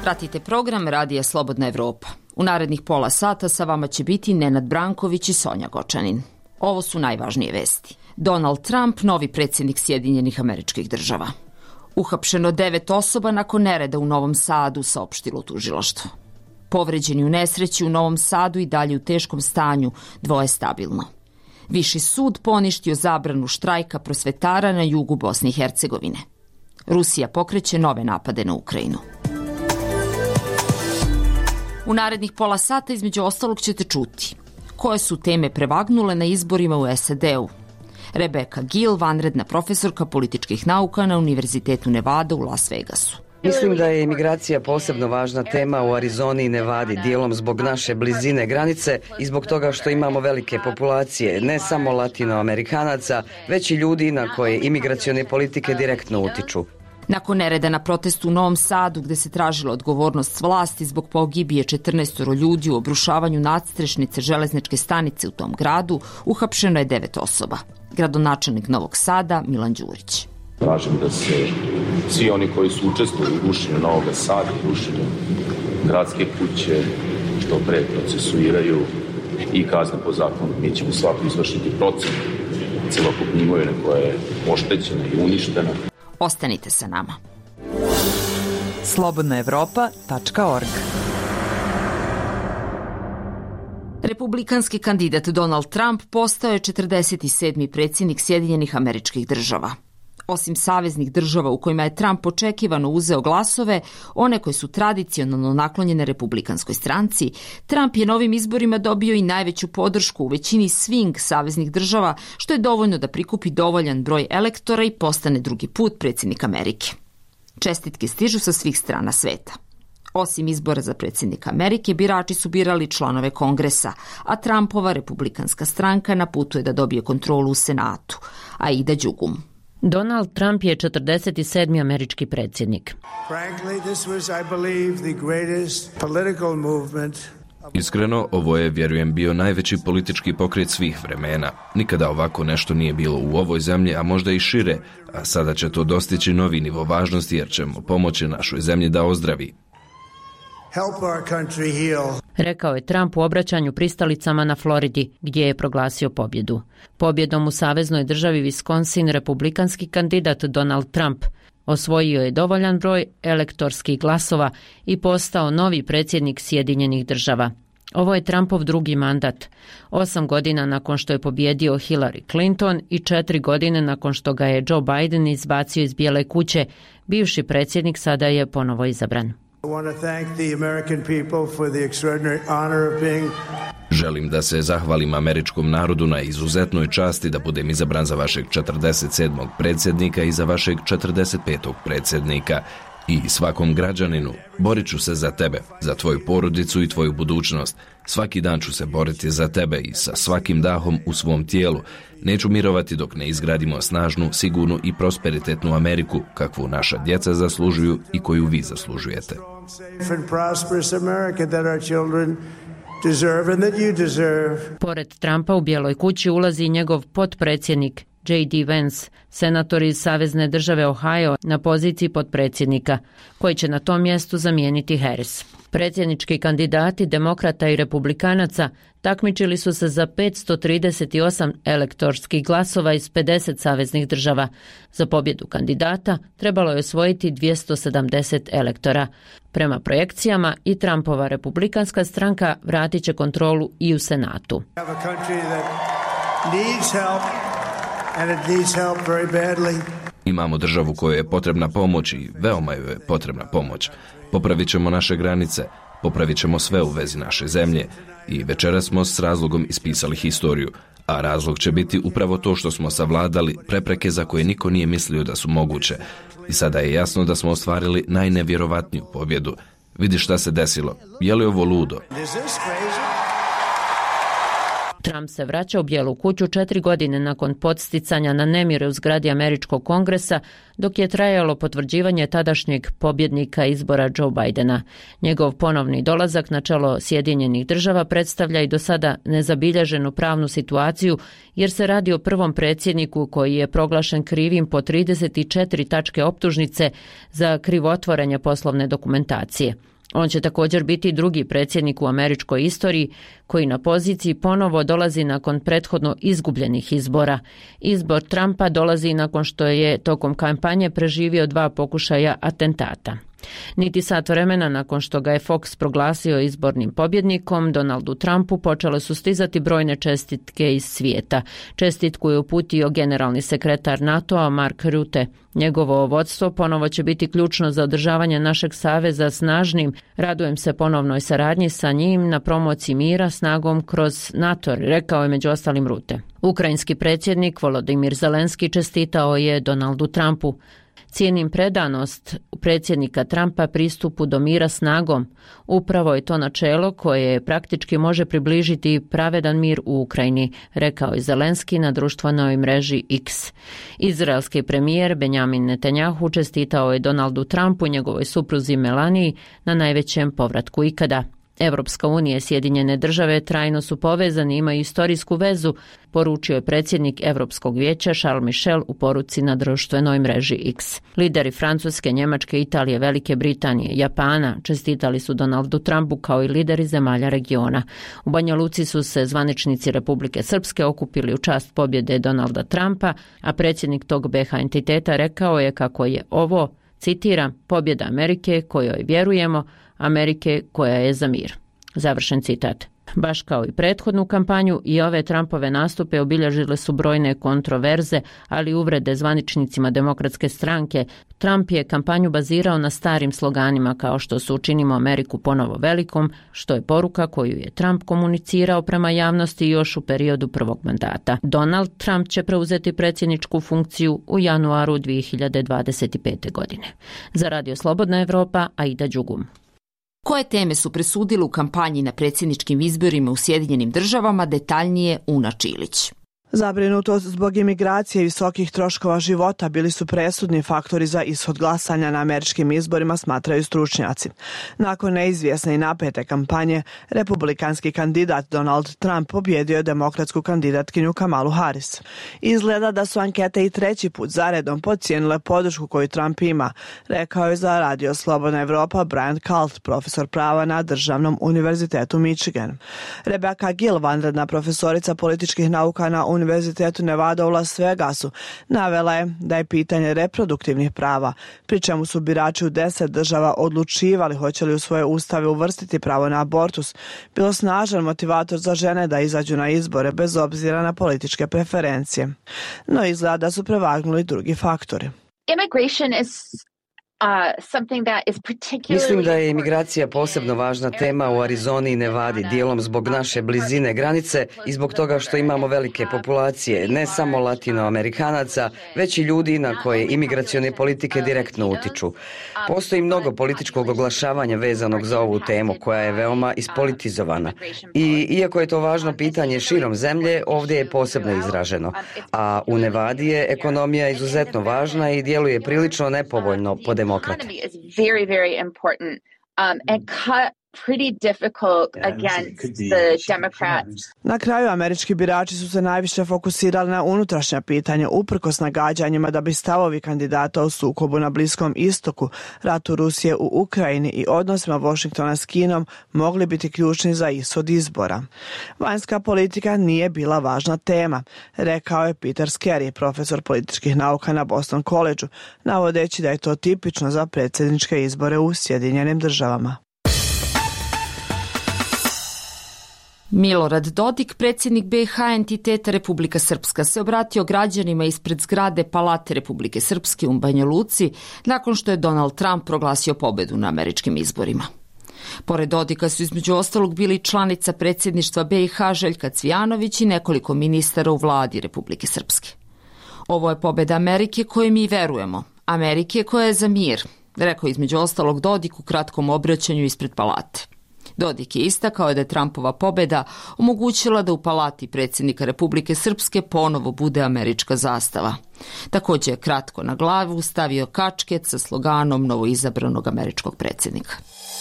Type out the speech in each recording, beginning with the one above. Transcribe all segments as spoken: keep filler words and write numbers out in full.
Pratite program Radija Slobodna Evropa. U narednih pola sata sa vama će biti Nenad Branković i Sonja Gočanin. Ovo su najvažnije vesti. Donald Trump, novi predsjednik Sjedinjenih Američkih Država. Uhapšeno devet osoba nakon nereda u Novom Sadu, saopštilo tužilaštvo. Povređeni u nesreći u Novom Sadu i dalje u teškom stanju, dvoje stabilno. Viši sud poništio zabranu štrajka prosvetara na jugu Bosne i Hercegovine. Rusija pokreće nove napade na Ukrajinu. U narednih pola sata između ostalog ćete čuti koje su teme prevagnule na izborima u S A D-u. Rebecca Gill, vanredna profesorka političkih nauka na Univerzitetu Nevada u Las Vegasu. Mislim da je imigracija posebno važna tema u Arizoni i Nevadi, dijelom zbog naše blizine granice i zbog toga što imamo velike populacije, ne samo latinoamerikanaca, već i ljudi na koje imigracione politike direktno utiču. Nakon nereda na protestu u Novom Sadu, gde se tražila odgovornost vlasti zbog pogibije četrnaestoro ljudi u obrušavanju nadstrešnice železničke stanice u tom gradu, uhapšeno je devet osoba. Gradonačelnik Novog Sada Milan Đurić. Tražim da se svi oni koji su učestvovali u rušenju Novog Sada i rušenju gradske kuće što pre procesuiraju i kazne po zakonu. Mi ćemo svako izvršiti procenu celokupne imovine koja je oštećena i uništena. Ostanite sa nama. slobodna evropa tačka org. Republikanski kandidat Donald Trump postao je četrdeset sedmi predsjednik Sjedinjenih Američkih Država. Osim saveznih država u kojima je Trump očekivano uzeo glasove, one koje su tradicionalno naklonjene republikanskoj stranci, Trump je na ovim izborima dobio i najveću podršku u većini swing saveznih država, što je dovoljno da prikupi dovoljan broj elektora i postane drugi put predsjednik Amerike. Čestitke stižu sa svih strana sveta. Osim izbora za predsjednika Amerike, birači su birali članove Kongresa, a Trumpova republikanska stranka na putu je da dobije kontrolu u Senatu. Aida Đugum. Donald Trump je četrdeset sedmi američki predsjednik. Iskreno, ovo je, vjerujem, bio najveći politički pokret svih vremena. Nikada ovako nešto nije bilo u ovoj zemlji, a možda i šire, a sada će to dostići novi nivo važnosti jer ćemo pomoći našoj zemlji da ozdravi. Rekao je Trump u obraćanju pristalicama na Floridi, gdje je proglasio pobjedu. Pobjedom u saveznoj državi Wisconsin republikanski kandidat Donald Trump osvojio je dovoljan broj elektorskih glasova i postao novi predsjednik Sjedinjenih Država. Ovo je Trumpov drugi mandat. Osam godina nakon što je pobjedio Hillary Clinton i četiri godine nakon što ga je Joe Biden izbacio iz Bijele kuće, bivši predsjednik sada je ponovo izabran. Želim da se zahvalim američkom narodu na izuzetnoj časti da budem izabran za vašeg četrdeset sedmog predsjednika i za vašeg četrdeset petog predsjednika. I svakom građaninu, borit ću se za tebe, za tvoju porodicu i tvoju budućnost. Svaki dan ću se boriti za tebe i sa svakim dahom u svom tijelu. Neću mirovati dok ne izgradimo snažnu, sigurnu i prosperitetnu Ameriku, kakvu naša djeca zaslužuju i koju vi zaslužujete. Pored Trumpa u Bijeloj kući ulazi i njegov potpredsjednik J D Vance, senator iz savezne države Ohio na poziciji potpredsjednika, koji će na tom mjestu zamijeniti Harris. Predsjednički kandidati demokrata i republikanaca takmičili su se za petsto trideset osam elektorskih glasova iz pedeset saveznih država. Za pobjedu kandidata trebalo je osvojiti dvjesto sedamdeset elektora. Prema projekcijama i Trumpova republikanska stranka vratit će kontrolu i u Senatu. Imamo državu kojoj je potrebna pomoć i veoma joj je potrebna pomoć. Popravit ćemo naše granice, popravit ćemo sve u vezi naše zemlje i večeras smo s razlogom ispisali historiju, a razlog će biti upravo to što smo savladali prepreke za koje niko nije mislio da su moguće. I sada je jasno da smo ostvarili najnevjerovatniju pobjedu. Vidi šta se desilo. Je li ovo ludo? Trump se vraća u Bijelu kuću četiri godine nakon podsticanja na nemire u zgradi Američkog kongresa, dok je trajalo potvrđivanje tadašnjeg pobjednika izbora Joe Bidena. Njegov ponovni dolazak na čelo Sjedinjenih Država predstavlja i do sada nezabilježenu pravnu situaciju, jer se radi o prvom predsjedniku koji je proglašen krivim po trideset četiri tačke optužnice za krivotvorenje poslovne dokumentacije. On će također biti drugi predsjednik u američkoj istoriji koji na poziciji ponovo dolazi nakon prethodno izgubljenih izbora. Izbor Trumpa dolazi nakon što je tokom kampanje preživio dva pokušaja atentata. Niti sat vremena nakon što ga je Fox proglasio izbornim pobjednikom, Donaldu Trumpu počele su stizati brojne čestitke iz svijeta. Čestitku je uputio generalni sekretar NATO-a Mark Rutte. Njegovo vodstvo ponovo će biti ključno za održavanje našeg saveza snažnim. Radujem se ponovnoj saradnji sa njim na promociji mira snagom kroz NATO, rekao je među ostalim Rutte. Ukrajinski predsjednik Volodymyr Zelenski čestitao je Donaldu Trumpu. Cijenim predanost predsjednika Trumpa pristupu do mira snagom. Upravo je to načelo koje praktički može približiti pravedan mir u Ukrajini, rekao je Zelenski na društvenoj mreži X. Izraelski premijer Benjamin Netanjahu čestitao je Donaldu Trumpu i njegovoj supruzi Melaniji na najvećem povratku ikada. Evropska unija i Sjedinjene države trajno su povezani i imaju istorijsku vezu, poručio je predsjednik Europskog vijeća Charles Michel u poruci na društvenoj mreži X. Lideri Francuske, Njemačke, Italije, Velike Britanije, Japana čestitali su Donaldu Trumpu kao i lideri zemalja regiona. U Banja Luci su se zvaničnici Republike Srpske okupili u čast pobjede Donalda Trumpa, a predsjednik tog B H entiteta rekao je kako je ovo, citiram, pobjeda Amerike kojoj vjerujemo, Amerike koja je za mir. Završen citat. Baš kao i prethodnu kampanju, i ove Trumpove nastupe obilježile su brojne kontroverze, ali i uvrede zvaničnicima demokratske stranke. Trump je kampanju bazirao na starim sloganima kao što su učinimo Ameriku ponovo velikom, što je poruka koju je Trump komunicirao prema javnosti još u periodu prvog mandata. Donald Trump će preuzeti predsjedničku funkciju u januaru dvije hiljade dvadeset pete. godine. Za Radio Slobodna Evropa, Aida Đugum. Koje teme su presudile u kampanji na predsjedničkim izborima u Sjedinjenim državama, detaljnije Una Čilić. Zabrinutost zbog imigracije i visokih troškova života bili su presudni faktori za ishod glasanja na američkim izborima, smatraju stručnjaci. Nakon neizvjesne i napete kampanje, republikanski kandidat Donald Trump pobjedio je demokratsku kandidatkinju Kamalu Harris. Izgleda da su ankete i treći put zaredom podcijenile podršku koju Trump ima, rekao je za Radio Slobodna Evropa Brian Kalt, profesor prava na Državnom univerzitetu Michigan. Rebecca Gill, vanredna profesorica političkih nauka na Univerzitetu Nevada u Las Vegasu, navela je da je pitanje reproduktivnih prava, pri čemu su birači u deset država odlučivali hoće li u svoje ustave uvrstiti pravo na abortus, bilo snažan motivator za žene da izađu na izbore bez obzira na političke preferencije. No izgleda da su prevagnuli drugi faktori. Immigration is Uh, something that is particularly... Mislim da je imigracija posebno važna tema u Arizoni i Nevadi, dijelom zbog naše blizine granice i zbog toga što imamo velike populacije, ne samo latinoamerikanaca, već i ljudi na koje imigracione politike direktno utiču. Postoji mnogo političkog oglašavanja vezanog za ovu temu koja je veoma ispolitizovana. I iako je to važno pitanje širom zemlje, ovdje je posebno izraženo. A u Nevadi je ekonomija izuzetno važna i djeluje prilično nepovoljno po demokratiju. Economy is very, very important um, and cut pretty difficult against the Democrats. Na kraju američki birači su se najviše fokusirali na unutrašnja pitanja uprkos nagađanjima da bi stavovi kandidata u sukobu na Bliskom istoku, ratu Rusije u Ukrajini i odnosima Washingtona s Kinom mogli biti ključni za ishod izbora. Vanjska politika nije bila važna tema, rekao je Peter Skerry, profesor političkih nauka na Boston College-u, navodeći da je to tipično za predsjedničke izbore u Sjedinjenim državama. Milorad Dodik, predsjednik B H entiteta Republika Srpska, se obratio građanima ispred zgrade Palate Republike Srpske u Banja Luci nakon što je Donald Trump proglasio pobedu na američkim izborima. Pored Dodika su između ostalog bili članica predsjedništva B i H Željka Cvijanović i nekoliko ministara u vladi Republike Srpske. Ovo je pobeda Amerike kojoj mi verujemo, Amerike koja je za mir, rekao između ostalog Dodik u kratkom obraćanju ispred Palate. Dodik je istakao da je Trumpova pobjeda omogućila da u palati predsjednika Republike Srpske ponovo bude američka zastava. Također je kratko na glavu stavio kačket sa sloganom novoizabranog američkog predsjednika.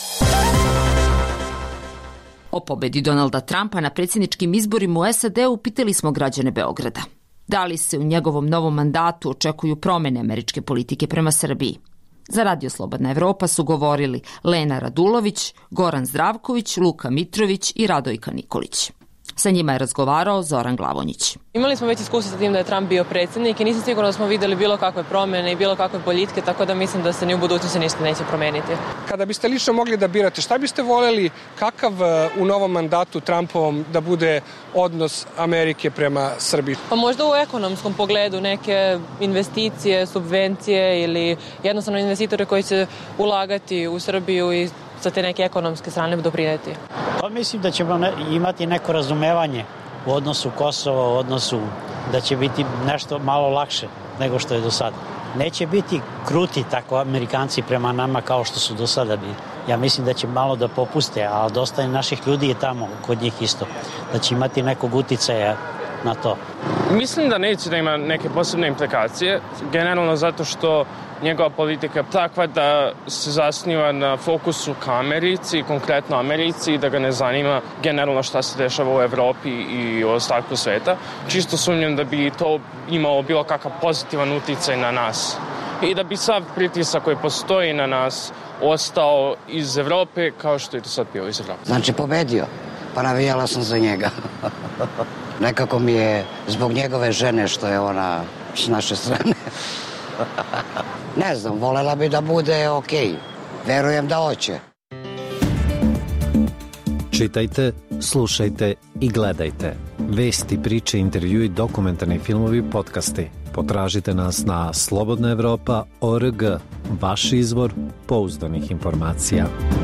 O pobjedi Donalda Trumpa na predsjedničkim izborima u S A D-u pitali smo građane Beograda. Da li se u njegovom novom mandatu očekuju promjene američke politike prema Srbiji? Za Radio Slobodna Evropa su govorili Lena Radulović, Goran Zdravković, Luka Mitrović i Radojka Nikolić. Sa njima je razgovarao Zoran Glavonjić. Imali smo već iskustvo sa tim da je Trump bio predsjednik i nisam sigurna da smo vidjeli bilo kakve promjene i bilo kakve boljitke, tako da mislim da se ni u budućnosti ništa neće promijeniti. Kada biste lično mogli da birate, šta biste voljeli, kakav u novom mandatu Trumpovom da bude odnos Amerike prema Srbiji? Pa možda u ekonomskom pogledu neke investicije, subvencije ili jednostavno investitore koji će ulagati u Srbiju i sa te neke ekonomske strane doprinijeti. Pa mislim da ćemo ne, imati neko razumevanje u odnosu Kosova, u odnosu da će biti nešto malo lakše nego što je do sada. Neće biti kruti tako Amerikanci prema nama kao što su do sada bili. Ja mislim da će malo da popuste, a dosta naših ljudi je tamo kod njih isto. Da će imati nekog uticaja na to. Mislim da neće da ima neke posebne implikacije, generalno zato što njegova politika je takva da se zasniva na fokusu ka Americi, konkretno Americi, i da ga ne zanima generalno šta se dešava u Evropi i u ostatku sveta. Čisto sumnjam da bi to imalo bilo kakav pozitivan uticaj na nas. I da bi sav pritisak koji postoji na nas ostao iz Evrope kao što je to sad bio iz Evrope. Znači pobedio, pa navijala sam za njega. Nekako mi je zbog njegove žene što je ona s naše strane. Ne znam, volela bi da bude okej. Verujem da hoće. Čitajte, slušajte i gledajte. Vesti, priče, intervjui, dokumentarni filmovi, podcasti. Potražite nas na slobodna evropa tačka org, vaš izvor pouzdanih informacija.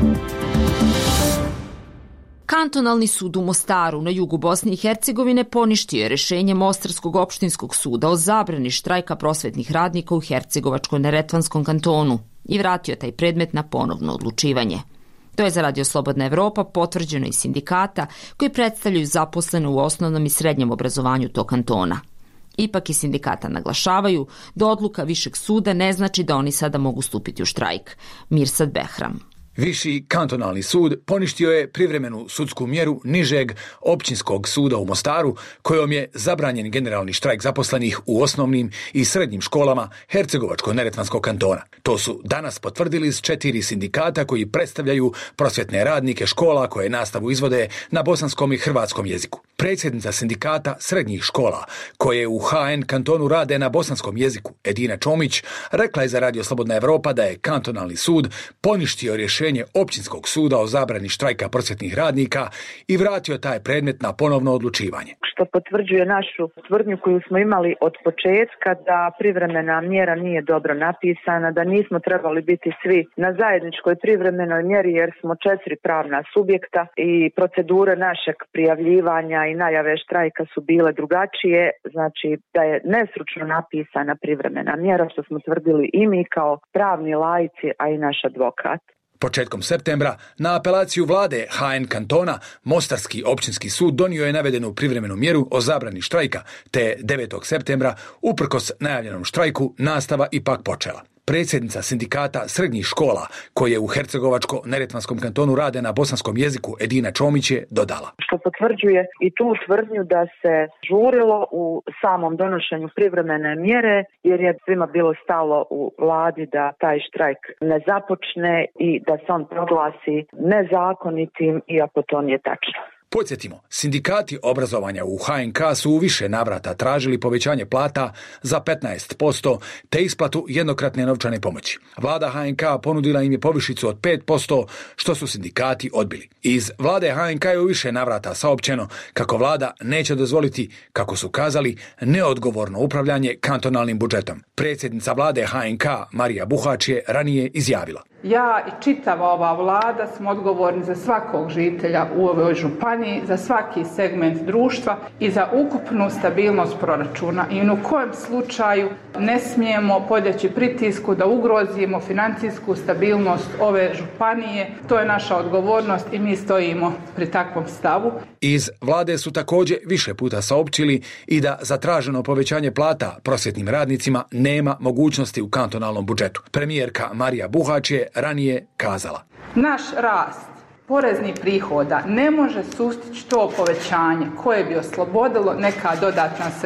Kantonalni sud u Mostaru na jugu Bosne i Hercegovine poništio je rešenje Mostarskog opštinskog suda o zabrani štrajka prosvetnih radnika u Hercegovačko-Neretvanskom kantonu i vratio taj predmet na ponovno odlučivanje. To je za Radio Slobodna Evropa potvrđeno iz sindikata koji predstavljaju zaposlene u osnovnom i srednjem obrazovanju tog kantona. Ipak i sindikata naglašavaju da odluka Višeg suda ne znači da oni sada mogu stupiti u štrajk. Mirsad Behram. Viši kantonalni sud poništio je privremenu sudsku mjeru nižeg općinskog suda u Mostaru, kojom je zabranjen generalni štrajk zaposlenih u osnovnim i srednjim školama Hercegovačko-Neretvanskog kantona. To su danas potvrdili s četiri sindikata koji predstavljaju prosvjetne radnike škola koje nastavu izvode na bosanskom i hrvatskom jeziku. Predsjednica sindikata srednjih škola, koje u ha en kantonu rade na bosanskom jeziku, Edina Čomić, rekla je za Radio Slobodna Evropa da je kantonalni sud poništio rješenje općinskog suda o zabrani štrajka prosvjetnih radnika i vratio taj predmet na ponovno odlučivanje. Što potvrđuje našu tvrdnju koju smo imali od početka da privremena mjera nije dobro napisana, da nismo trebali biti svi na zajedničkoj privremenoj mjeri jer smo četiri pravna subjekta i procedure našeg prijavljivanja i najave štrajka su bile drugačije, znači da je nesručno napisana privremena mjera što smo tvrdili i mi kao pravni laici, a i naš advokat. Početkom septembra, na apelaciju vlade ha en kantona, Mostarski općinski sud donio je navedenu privremenu mjeru o zabrani štrajka, te devetog septembra, uprkos najavljenom štrajku, nastava ipak počela. Predsjednica sindikata srednjih škola, koje u Hercegovačko-Neretvanskom kantonu rade na bosanskom jeziku, Edina Čomić, je dodala. Što potvrđuje i tu tvrdnju da se žurilo u samom donošenju privremene mjere, jer je svima bilo stalo u vladi da taj štrajk ne započne i da se on proglasi nezakonitim, iako to nije tačno. Podsjetimo, sindikati obrazovanja u ha en ka su u više navrata tražili povećanje plata za petnaest posto te isplatu jednokratne novčane pomoći. Vlada ha en ka ponudila im je povišicu od pet posto, što su sindikati odbili. Iz vlade ha en ka je u više navrata saopćeno kako vlada neće dozvoliti, kako su kazali, neodgovorno upravljanje kantonalnim budžetom. Predsjednica vlade ha en ka Marija Buhač je ranije izjavila. Ja i čitava ova vlada smo odgovorni za svakog žitelja u ovoj županiji, za svaki segment društva i za ukupnu stabilnost proračuna. I u kojem slučaju ne smijemo podleći pritisku da ugrozimo financijsku stabilnost ove županije. To je naša odgovornost i mi stojimo pri takvom stavu. Iz vlade su također više puta saopćili i da za traženo povećanje plata prosvjetnim radnicima nema mogućnosti u kantonalnom budžetu. Premijerka Marija Buhač je ranije kazala. Naš rast poreznih prihoda ne može sustići to povećanje koje bi oslobodilo neka dodatna sredstva.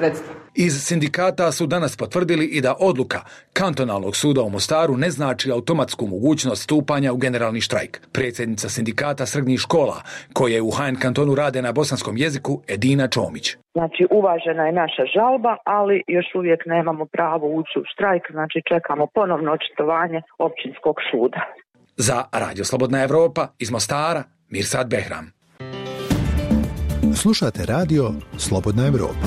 Iz sindikata su danas potvrdili i da odluka kantonalnog suda u Mostaru ne znači automatsku mogućnost stupanja u generalni štrajk. Predsjednica sindikata srednjih škola, koje u H N kantonu rade na bosanskom jeziku, Edina Čomić. Znači, uvažena je naša žalba, ali još uvijek nemamo pravo ući u štrajk, znači čekamo ponovno očitovanje općinskog suda. Za Radio Slobodna Evropa iz Mostara, Mirsad Behram. Slušate Radio Slobodna Evropa.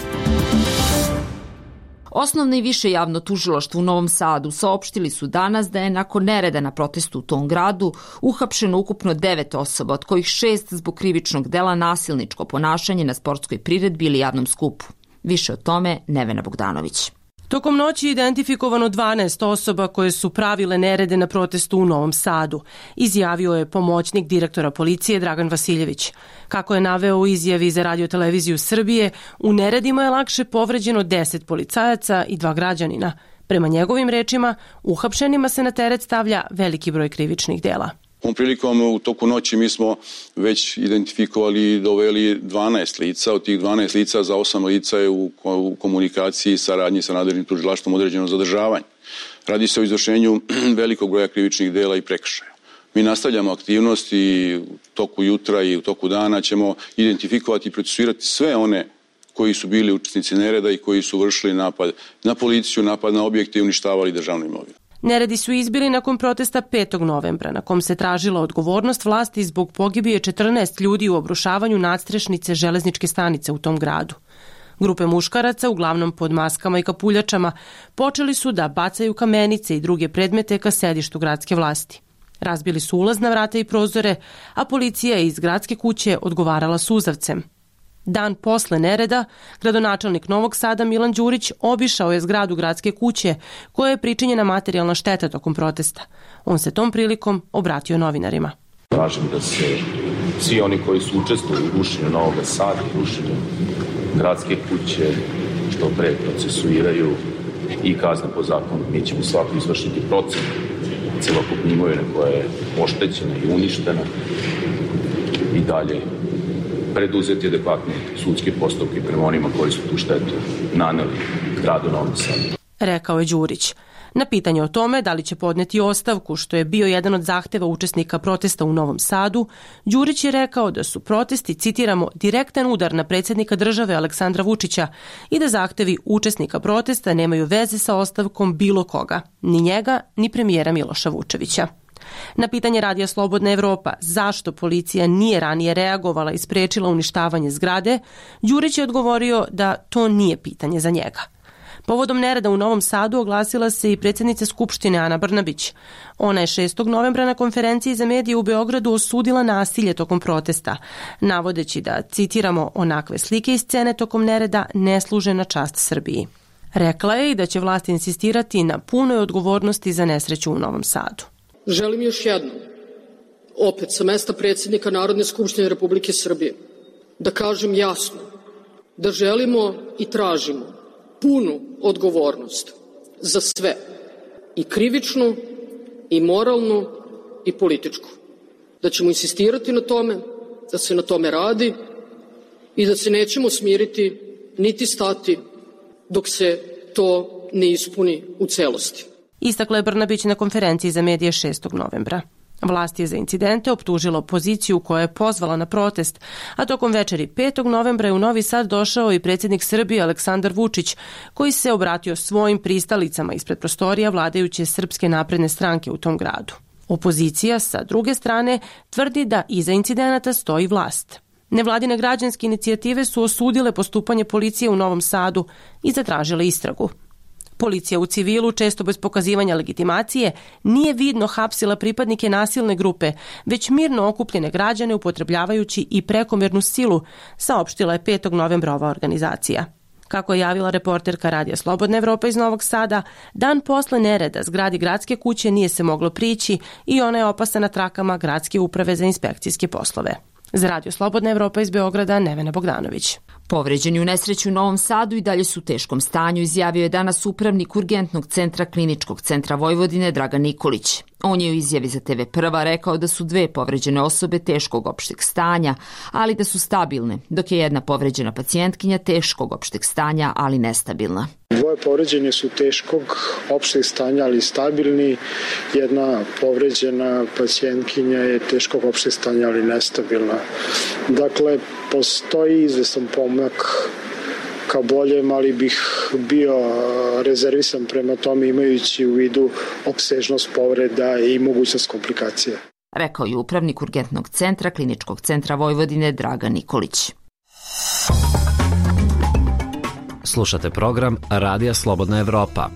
Osnovno i više javno tužilaštvo u Novom Sadu saopštili su danas da je nakon nereda na protestu u tom gradu uhapšeno ukupno devet osoba, od kojih šest zbog krivičnog dela nasilničko ponašanje na sportskoj priredbi ili javnom skupu. Više o tome Nevena Bogdanović. Tokom noći je identifikovano dvanaest osoba koje su pravile nerede na protestu u Novom Sadu, izjavio je pomoćnik direktora policije Dragan Vasiljević. Kako je naveo u izjavi za Radio-televiziju Srbije, u neredima je lakše povređeno deset policajaca i dva građanina. Prema njegovim rečima, uhapšenima se na teret stavlja veliki broj krivičnih dela. Ovom prilikom u toku noći mi smo već identifikovali i doveli dvanaest lica. Od tih dvanaest lica za osam lica je u komunikaciji i saradnji sa nadležnim tužilaštvom određeno zadržavanje. Radi se o izvršenju velikog broja krivičnih dela i prekršaja. Mi nastavljamo aktivnost i u toku jutra i u toku dana ćemo identifikovati i procesuirati sve one koji su bili učesnici nereda i koji su vršili napad na policiju, napad na objekte i uništavali državnu imovinu. Neredi su izbili nakon protesta petog novembra, na kom se tražila odgovornost vlasti zbog pogibije četrnaest ljudi u obrušavanju nadstrešnice železničke stanice u tom gradu. Grupe muškaraca, uglavnom pod maskama i kapuljačama, počeli su da bacaju kamenice i druge predmete ka sedištu gradske vlasti. Razbili su ulazna vrata i prozore, a policija je iz gradske kuće odgovarala suzavcem. Dan posle nereda, gradonačelnik Novog Sada Milan Đurić obišao je zgradu gradske kuće koja je pričinjena materijalna šteta tokom protesta. On se tom prilikom obratio novinarima. Tražim da se svi oni koji su učestvovali u rušenju Novog Sada i rušenju gradske kuće što pre procesuiraju i kazne po zakonu. Mi ćemo svako izvršiti procenu celokupne imovine koja je oštećena i uništena i dalje preduzeti adekvatne sudske postupke prema onima koji su tu štetu naneli gradu Novom Sadu. Rekao je Đurić. Na pitanje o tome da li će podneti ostavku, što je bio jedan od zahteva učesnika protesta u Novom Sadu, Đurić je rekao da su protesti, citiramo, direktan udar na predsjednika države Aleksandra Vučića i da zahtevi učesnika protesta nemaju veze sa ostavkom bilo koga, ni njega, ni premijera Miloša Vučevića. Na pitanje Radija Slobodna Evropa zašto policija nije ranije reagovala i sprečila uništavanje zgrade, Đurić je odgovorio da to nije pitanje za njega. Povodom nereda u Novom Sadu oglasila se i predsjednica Skupštine Ana Brnabić. Ona je šestog novembra na konferenciji za medije u Beogradu osudila nasilje tokom protesta, navodeći da, citiramo, onakve slike i scene tokom nereda ne služe na čast Srbiji. Rekla je i da će vlast insistirati na punoj odgovornosti za nesreću u Novom Sadu. Želim još jednom, opet sa mesta predsjednika Narodne skupštine Republike Srbije, da kažem jasno da želimo i tražimo punu odgovornost za sve, i krivičnu, i moralnu, i političku. Da ćemo insistirati na tome, da se na tome radi i da se nećemo smiriti niti stati dok se to ne ispuni u celosti. Istakla je Brnabić na konferenciji za medije šestog novembra. Vlast je za incidente optužila opoziciju koja je pozvala na protest, a tokom večeri petog novembra je u Novi Sad došao i predsjednik Srbije Aleksandar Vučić, koji se obratio svojim pristalicama ispred prostorija vladajuće Srpske napredne stranke u tom gradu. Opozicija, sa druge strane, tvrdi da iza incidenata stoji vlast. Nevladine građanske inicijative su osudile postupanje policije u Novom Sadu i zatražile istragu. Policija u civilu, često bez pokazivanja legitimacije, nije vidno hapsila pripadnike nasilne grupe, već mirno okupljene građane upotrebljavajući i prekomjernu silu, saopštila je petog novembra ova organizacija. Kako je javila reporterka Radija Slobodna Evropa iz Novog Sada, dan posle nereda zgradi gradske kuće nije se moglo prići i ona je opasana trakama Gradske uprave za inspekcijske poslove. Za Radio Slobodna Evropa iz Beograda, Nevena Bogdanović. Povređeni u nesreću u Novom Sadu i dalje su u teškom stanju, izjavio je danas upravnik Urgentnog centra Kliničkog centra Vojvodine Dragan Nikolić. On je u izjavi za te ve Prva rekao da su dve povređene osobe teškog opšteg stanja, ali da su stabilne, dok je jedna povređena pacijentkinja teškog opšteg stanja, ali nestabilna. Dvoje povređene su teškog opšteg stanja, ali stabilni. Jedna povređena pacijentkinja je teškog opšteg stanja, ali nestabilna. Dakle, postoji izvestan pomak ka boljem, ali bih bio rezervisan prema tome imajući u vidu opsežnost povreda i mogućnost komplikacija. Rekao je upravnik Urgentnog centra Kliničkog centra Vojvodine Dragan Nikolić. Slušate program Radija Slobodna Evropa.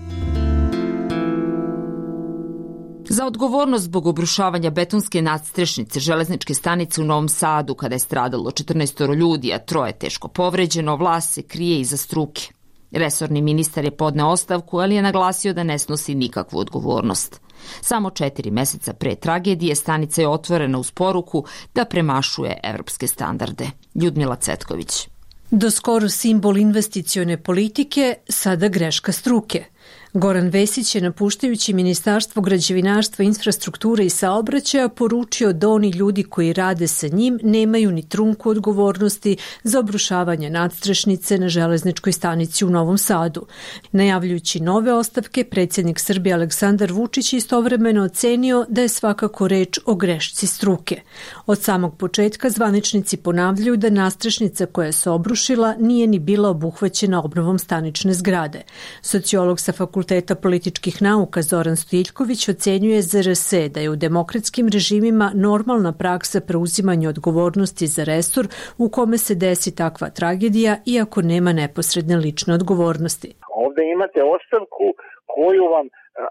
Za odgovornost zbog obrušavanja betonske nadstrešnice železničke stanice u Novom Sadu, kada je stradalo četrnaestoro ljudi, a troje teško povređeno, vlast se krije iza struke. Resorni ministar je podneo ostavku, ali je naglasio da ne snosi nikakvu odgovornost. Samo četiri meseca pre tragedije stanica je otvorena uz poruku da premašuje evropske standarde. Ljudmila Cvetković. Do skoro simbol investicione politike, sada greška struke. Goran Vesić je, napuštajući Ministarstvo građevinarstva, infrastrukture i saobraćaja, poručio da oni ljudi koji rade sa njim nemaju ni trunku odgovornosti za obrušavanje nadstrešnice na železničkoj stanici u Novom Sadu. Najavljujući nove ostavke, predsjednik Srbije Aleksandar Vučić istovremeno ocenio da je svakako reč o grešci struke. Od samog početka zvaničnici ponavljaju da nadstrešnica koja se obrušila nije ni bila obuhvaćena obnovom stanične zgrade. Sociolog sa Fakulteta političkih nauka Zoran Stojiljković ocenjuje Z R S da je u demokratskim režimima normalna praksa preuzimanja odgovornosti za resor u kome se desi takva tragedija, iako nema neposredne lične odgovornosti. Ovde imate ostavku koju vam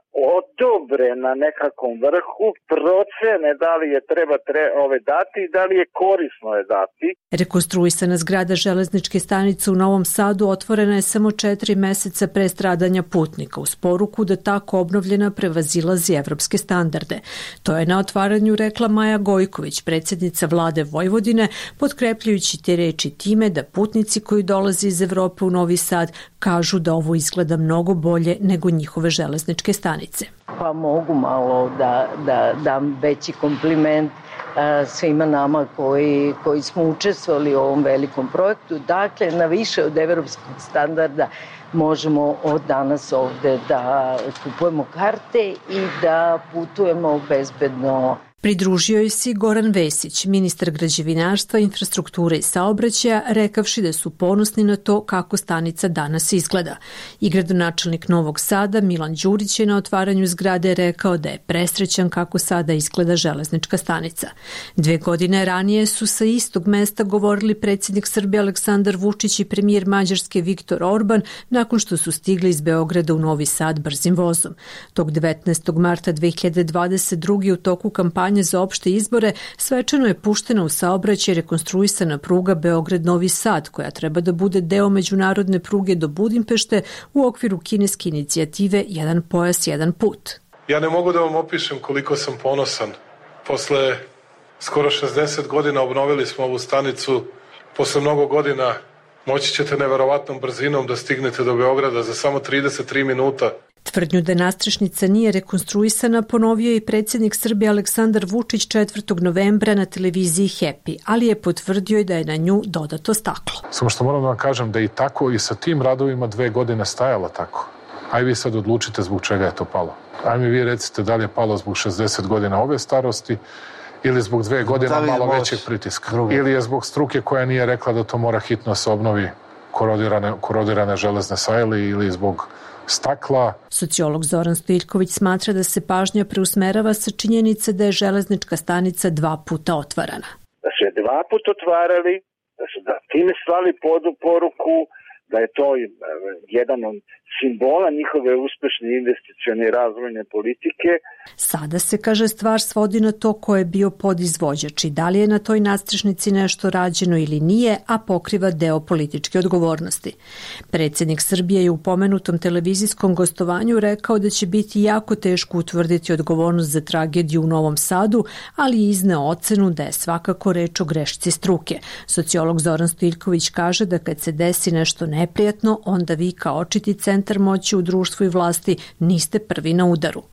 odobre na nekakvom vrhu, procene da li je treba tre, ove dati i da li je korisno je dati. Rekonstruisana zgrada železničke stanice u Novom Sadu otvorena je samo četiri meseca pre stradanja putnika, uz poruku da tako obnovljena prevazilazi evropske standarde. To je na otvaranju rekla Maja Gojković, predsjednica vlade Vojvodine, potkrepljujući te reči time da putnici koji dolaze iz Evrope u Novi Sad kažu da ovo izgleda mnogo bolje nego njihove železničke stanice. Pa mogu malo da, da dam veći kompliment a, svima nama koji, koji smo učestvovali u ovom velikom projektu. Dakle, na više od evropskog standarda možemo od danas ovde da kupujemo karte i da putujemo bezbedno. Pridružio je se Goran Vesić, ministar građevinarstva, infrastrukture i saobraćaja, rekavši da su ponosni na to kako stanica danas izgleda. I gradonačelnik Novog Sada, Milan Đurić, je na otvaranju zgrade rekao da je presrećan kako sada izgleda železnička stanica. Dve godine ranije su sa istog mesta govorili predsjednik Srbije Aleksandar Vučić i premijer Mađarske Viktor Orban nakon što su stigli iz Beograda u Novi Sad brzim vozom. Tog devetnaestog marta dve hiljade dvadeset druge u toku kampanje za opšte izbore svečano je puštena u saobraćaj rekonstruisana pruga Beograd-Novi Sad, koja treba da bude deo međunarodne pruge do Budimpešte u okviru kineske inicijative Jedan pojas, jedan put. Ja ne mogu da vam opišem koliko sam ponosan. Posle skoro šezdeset godina obnovili smo ovu stanicu. Posle mnogo godina moći ćete neverovatnom brzinom da stignete do Beograda za samo trideset tri minuta. Tvrdnju da nadstrešnica nije rekonstruisana ponovio i predsjednik Srbije Aleksandar Vučić četvrtog novembra na televiziji Happy, ali je potvrdio i da je na nju dodato staklo. Samo što moram da vam kažem da je i tako i sa tim radovima dve godine stajala tako. Aj vi sad odlučite zbog čega je to palo. Aj mi vi recite da li je palo zbog šezdeset godina ove starosti ili zbog dve godine malo većeg pritiska. Drugi. Ili je zbog struke koja nije rekla da to mora hitno se obnovi korodirane, korodirane železne sajle ili zbog stakla. Sociolog Zoran Stojiljković smatra da se pažnja preusmerava sa činjenice da je železnička stanica dva puta otvarana. Da su je dva puta otvarali, da su da time slali podu poruku, da je to jedan od simbola njihove uspešne investicione i razvojne politike. Sada se, kaže, stvar svodi na to ko je bio podizvođač i da li je na toj nadstrešnici nešto rađeno ili nije, a pokriva deo političke odgovornosti. Predsjednik Srbije je u pomenutom televizijskom gostovanju rekao da će biti jako teško utvrditi odgovornost za tragediju u Novom Sadu, ali je izneo ocenu da je svakako reč o grešci struke. Sociolog Zoran Stojiljković kaže da kad se desi nešto neprijatno, onda vi kao očiti centar moći u društvu i vlasti niste prvi na udaru.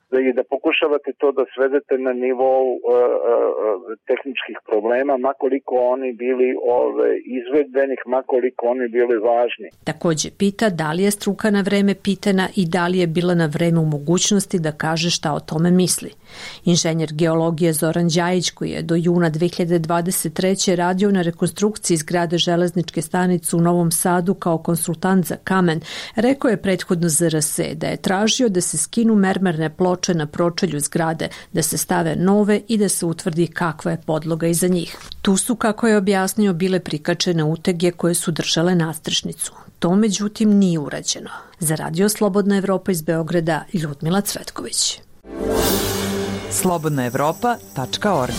i da pokušavate to da svedete na nivou uh, uh, tehničkih problema, makoliko oni bili ove, izvedbenih, makoliko oni bili važni. Takođe pita da li je struka na vreme pitana i da li je bila na vreme u mogućnosti da kaže šta o tome misli. Inženjer geologije Zoran Đajić, koji je do juna dve hiljade dvadeset treće radio na rekonstrukciji zgrade železničke stanice u Novom Sadu kao konsultant za kamen, rekao je prethodno Z R S da je tražio da se skinu mermerne ploče na pročelju zgrade, da se stave nove i da se utvrdi kakva je podloga iza njih. Tu su, kako je objasnio, bile prikačene utege koje su držale nadstrešnicu. To, međutim, nije urađeno. Za Radio Slobodna Evropa iz Beograda, Ljudmila Cvetković. slobodna evropa tačka org.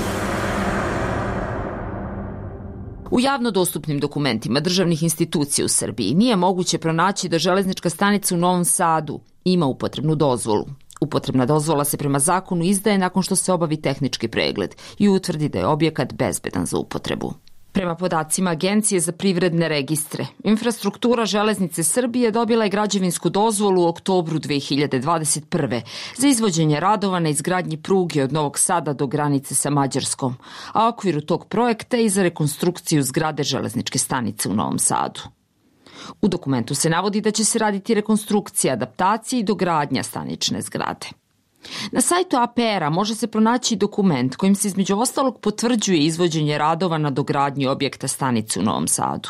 U javno dostupnim dokumentima državnih institucija u Srbiji nije moguće pronaći da železnička stanica u Novom Sadu ima upotrebnu dozvolu. Upotrebna dozvola se prema zakonu izdaje nakon što se obavi tehnički pregled i utvrdi da je objekat bezbedan za upotrebu. Prema podacima Agencije za privredne registre, infrastruktura Železnice Srbije dobila je građevinsku dozvolu u oktobru dve hiljade dvadeset prve za izvođenje radova na izgradnji pruge od Novog Sada do granice sa Mađarskom, a u okviru tog projekta i za rekonstrukciju zgrade železničke stanice u Novom Sadu. U dokumentu se navodi da će se raditi rekonstrukcija, adaptacija i dogradnja stanične zgrade. Na sajtu A P R-a može se pronaći dokument kojim se između ostalog potvrđuje izvođenje radova na dogradnji objekta stanice u Novom Sadu.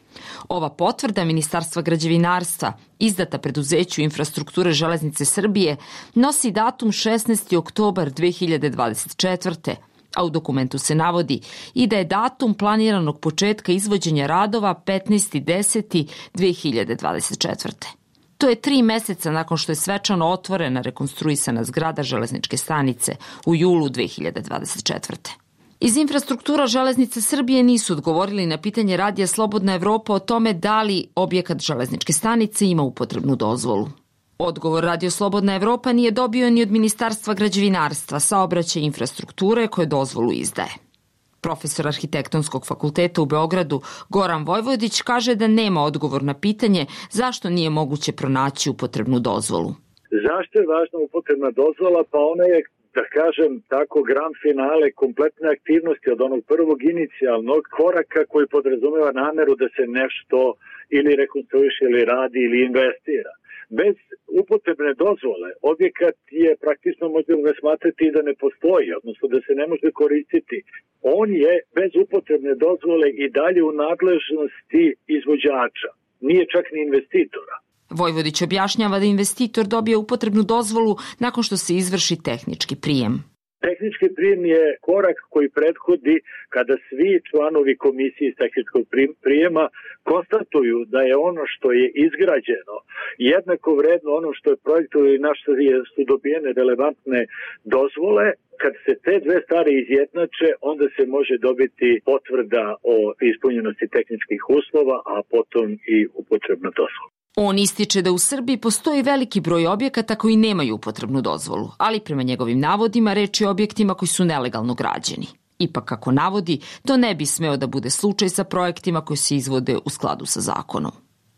Ova potvrda Ministarstva građevinarstva, izdata preduzeću Infrastrukture Železnice Srbije, nosi datum šesnaesti oktobar dve hiljade dvadeset četvrte. a u dokumentu se navodi i da je datum planiranog početka izvođenja radova petnaesti deseti dve hiljade dvadeset četvrte. To je tri meseca nakon što je svečano otvorena rekonstruisana zgrada železničke stanice u julu dve hiljade dvadeset četvrte. Iz Infrastruktura Železnice Srbije nisu odgovorili na pitanje Radija Slobodna Evropa o tome da li objekat železničke stanice ima upotrebnu dozvolu. Odgovor Radio Slobodna Evropa nije dobio ni od Ministarstva građevinarstva, saobraćaja i infrastrukture koje dozvolu izdaje. Profesor Arhitektonskog fakulteta u Beogradu Goran Vojvodić kaže da nema odgovor na pitanje zašto nije moguće pronaći upotrebnu dozvolu. Zašto je važna upotrebna dozvola? Pa ona je, da kažem tako, grand finale kompletne aktivnosti od onog prvog inicijalnog koraka koji podrazumeva nameru da se nešto ili rekonstruiše ili radi ili investira. Bez upotrebne dozvole objekat je praktično, možemo ga smatrati i da ne postoji, odnosno da se ne može koristiti. On je bez upotrebne dozvole i dalje u nadležnosti izvođača, nije čak ni investitora. Vojvodić objašnjava da investitor dobije upotrebnu dozvolu nakon što se izvrši tehnički prijem. Tehnički prijem je korak koji prethodi kada svi članovi komisije iz tehničkog prijema konstatuju da je ono što je izgrađeno jednako vredno ono što je projektovano i na što su dobijene relevantne dozvole. Kad se te dve stvari izjednače, onda se može dobiti potvrda o ispunjenosti tehničkih uslova, a potom i upotrebna dozvola. On ističe da u Srbiji postoji veliki broj objekata koji nemaju upotrebnu dozvolu, ali prema njegovim navodima reč je o objektima koji su nelegalno građeni. Ipak, kako navodi, to ne bi smeo da bude slučaj sa projektima koji se izvode u skladu sa zakonom.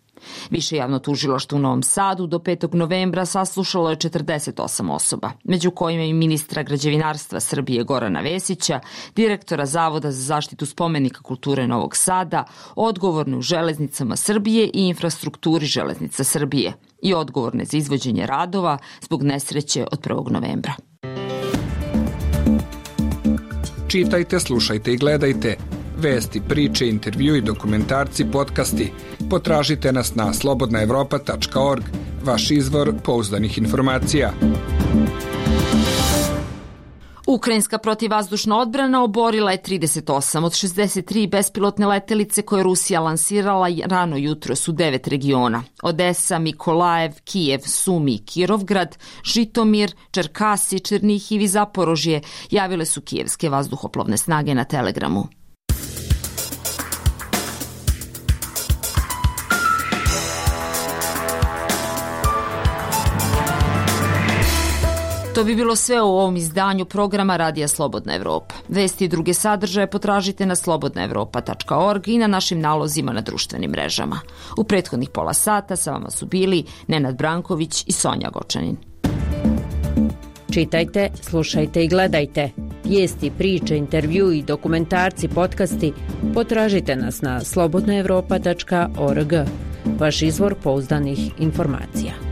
Više javno tužilaštvo u Novom Sadu do petog novembra saslušalo je četrdeset osam osoba, među kojima i ministra građevinarstva Srbije Gorana Vesića, direktora Zavoda za zaštitu spomenika kulture Novog Sada, odgovorne u Železnicama Srbije i Infrastrukturi Železnica Srbije i odgovorne za izvođenje radova zbog nesreće od prvog novembra. Čitajte, slušajte i gledajte vesti, priče, intervju i dokumentarci, podcasti. Potražite nas na slobodna evropa tačka org, vaš izvor pouzdanih informacija. Ukrajinska protivvazdušna odbrana oborila je trideset osam od šezdeset tri bespilotne letelice koje je Rusija lansirala rano jutros u devet regiona. Odesa, Mikolajev, Kijev, Sumi, Kirovgrad, Žitomir, Čerkasi, Černihiv i Zaporožje, javile su kijevske vazduhoplovne snage na Telegramu. To bi bilo sve u ovom izdanju programa Radija Slobodna Evropa. Vesti i druge sadržaje potražite na slobodna evropa tačka org i na našim nalozima na društvenim mrežama. U prethodnih pola sata sa vama su bili Nenad Branković i Sonja Gočanin. Čitajte, slušajte i gledajte. Vijesti, priče, intervjui, dokumentarci, podcasti. Potražite nas na slobodna evropa tačka org. Vaš izvor pouzdanih informacija.